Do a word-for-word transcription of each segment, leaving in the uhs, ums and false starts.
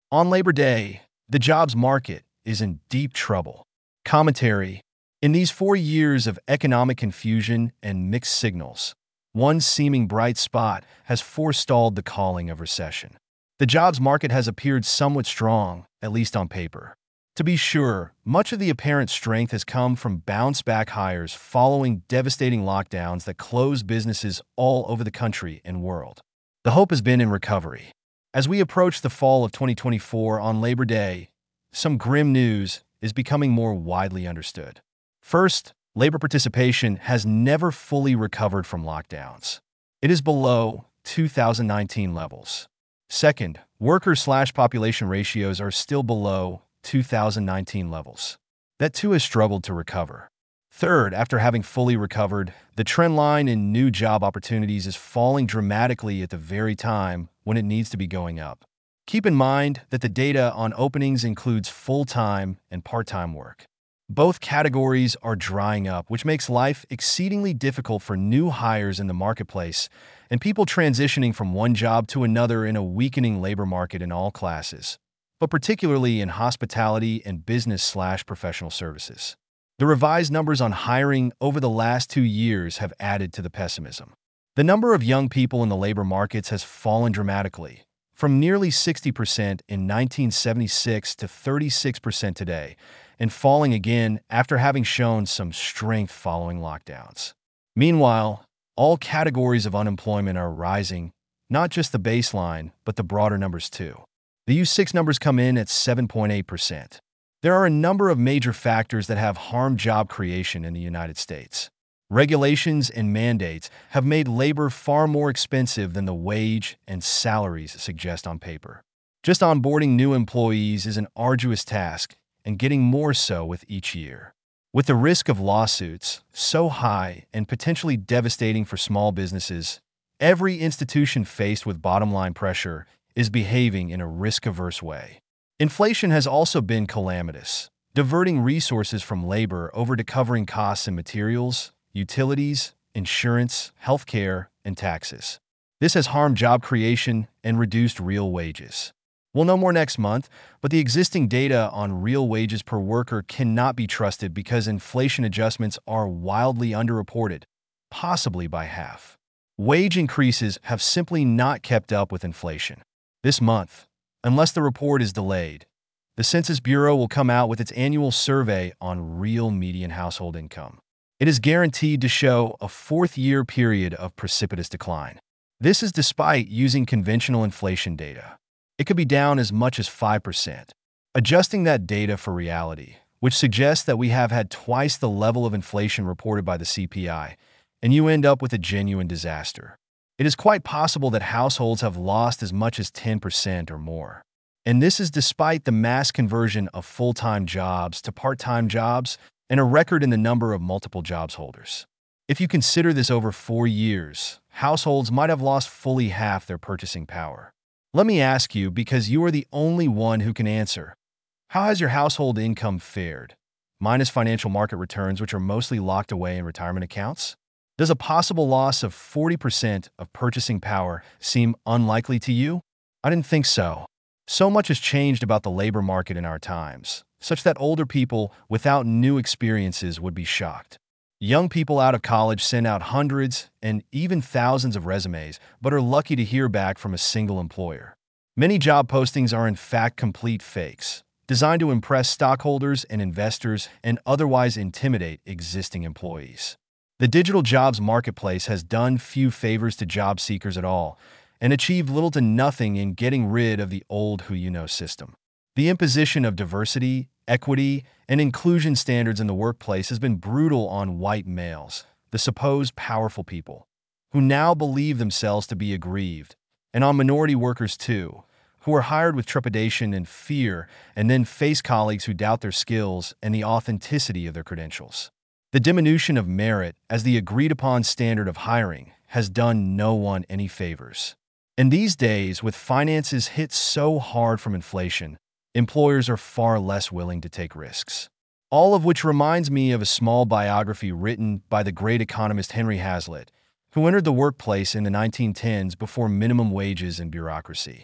On Labor Day, the jobs market is in deep trouble. Commentary. In these four years of economic confusion and mixed signals, one seeming bright spot has forestalled the calling of recession. The jobs market has appeared somewhat strong, at least on paper. To be sure, much of the apparent strength has come from bounce-back hires following devastating lockdowns that closed businesses all over the country and world. The hope has been in recovery. As we approach the fall of twenty twenty-four on Labor Day, some grim news is becoming more widely understood. First, labor participation has never fully recovered from lockdowns. It is below two thousand nineteen levels. Second, worker-slash-population ratios are still below two thousand nineteen levels. That too has struggled to recover. Third, after having fully recovered, the trend line in new job opportunities is falling dramatically at the very time when it needs to be going up. Keep in mind that the data on openings includes full-time and part-time work. Both categories are drying up, which makes life exceedingly difficult for new hires in the marketplace and people transitioning from one job to another in a weakening labor market in all classes, but particularly in hospitality and business-slash-professional services. The revised numbers on hiring over the last two years have added to the pessimism. The number of young people in the labor markets has fallen dramatically, from nearly sixty percent in nineteen seventy-six to thirty-six percent today, and falling again after having shown some strength following lockdowns. Meanwhile, all categories of unemployment are rising, not just the baseline, but the broader numbers too. The U six numbers come in at seven point eight percent. There are a number of major factors that have harmed job creation in the United States. Regulations and mandates have made labor far more expensive than the wage and salaries suggest on paper. Just onboarding new employees is an arduous task, and getting more so with each year. With the risk of lawsuits so high and potentially devastating for small businesses, every institution faced with bottom-line pressure is behaving in a risk-averse way. Inflation has also been calamitous, diverting resources from labor over to covering costs in materials, utilities, insurance, healthcare, and taxes. This has harmed job creation and reduced real wages. We'll know more next month, but the existing data on real wages per worker cannot be trusted because inflation adjustments are wildly underreported, possibly by half. Wage increases have simply not kept up with inflation. This month, unless the report is delayed, the Census Bureau will come out with its annual survey on real median household income. It is guaranteed to show a fourth-year period of precipitous decline. This is despite using conventional inflation data. It could be down as much as five percent. Adjusting that data for reality, which suggests that we have had twice the level of inflation reported by the C P I, and you end up with a genuine disaster. It is quite possible that households have lost as much as ten percent or more. And this is despite the mass conversion of full-time jobs to part-time jobs and a record in the number of multiple jobs holders. If you consider this over four years, households might have lost fully half their purchasing power. Let me ask you, because you are the only one who can answer. How has your household income fared, minus financial market returns, which are mostly locked away in retirement accounts? Does a possible loss of forty percent of purchasing power seem unlikely to you? I didn't think so. So much has changed about the labor market in our times, such that older people without new experiences would be shocked. Young people out of college send out hundreds and even thousands of resumes, but are lucky to hear back from a single employer. Many job postings are in fact complete fakes, designed to impress stockholders and investors and otherwise intimidate existing employees. The digital jobs marketplace has done few favors to job seekers at all and achieved little to nothing in getting rid of the old who-you-know system. The imposition of diversity, equity, and inclusion standards in the workplace has been brutal on white males, the supposed powerful people, who now believe themselves to be aggrieved, and on minority workers too, who are hired with trepidation and fear and then face colleagues who doubt their skills and the authenticity of their credentials. The diminution of merit as the agreed-upon standard of hiring has done no one any favors. In these days, with finances hit so hard from inflation, employers are far less willing to take risks. All of which reminds me of a small biography written by the great economist Henry Hazlitt, who entered the workplace in the nineteen tens before minimum wages and bureaucracy.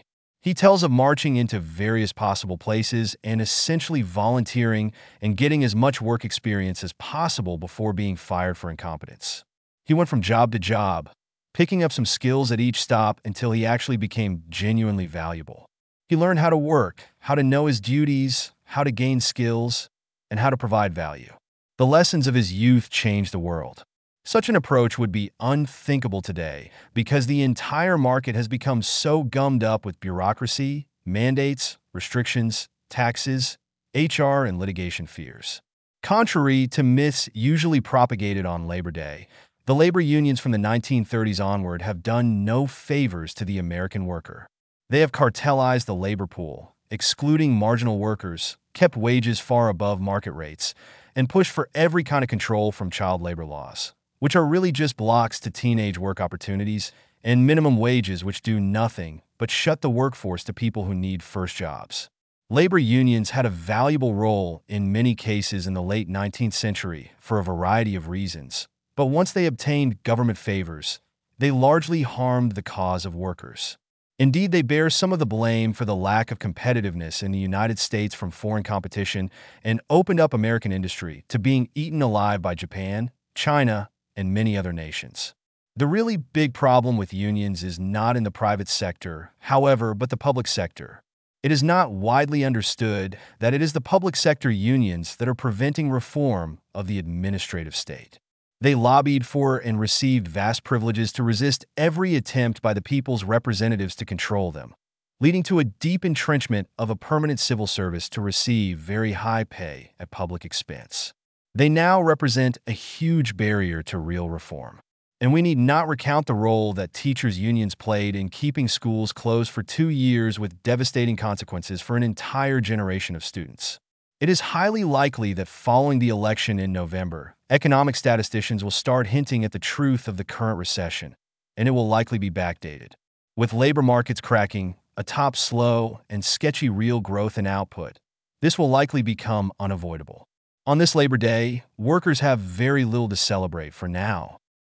He tells of marching into various possible places and essentially volunteering and getting as much work experience as possible before being fired for incompetence. He went from job to job, picking up some skills at each stop until he actually became genuinely valuable. He learned how to work, how to know his duties, how to gain skills, and how to provide value. The lessons of his youth changed the world. Such an approach would be unthinkable today because the entire market has become so gummed up with bureaucracy, mandates, restrictions, taxes, H R, and litigation fears. Contrary to myths usually propagated on Labor Day, the labor unions from the nineteen thirties onward have done no favors to the American worker. They have cartelized the labor pool, excluding marginal workers, kept wages far above market rates, and pushed for every kind of control from child labor laws, which are really just blocks to teenage work opportunities, and minimum wages which do nothing but shut the workforce to people who need first jobs. Labor unions had a valuable role in many cases in the late nineteenth century for a variety of reasons, but once they obtained government favors, they largely harmed the cause of workers. Indeed, they bear some of the blame for the lack of competitiveness in the United States from foreign competition and opened up American industry to being eaten alive by Japan, China, and many other nations. The really big problem with unions is not in the private sector, however, but the public sector. It is not widely understood that it is the public sector unions that are preventing reform of the administrative state. They lobbied for and received vast privileges to resist every attempt by the people's representatives to control them, leading to a deep entrenchment of a permanent civil service to receive very high pay at public expense. They now represent a huge barrier to real reform. And we need not recount the role that teachers' unions played in keeping schools closed for two years with devastating consequences for an entire generation of students. It is highly likely that following the election in November, economic statisticians will start hinting at the truth of the current recession, and it will likely be backdated. With labor markets cracking, atop slow and sketchy real growth and output, this will likely become unavoidable. On this Labor Day, workers have very little to celebrate for now.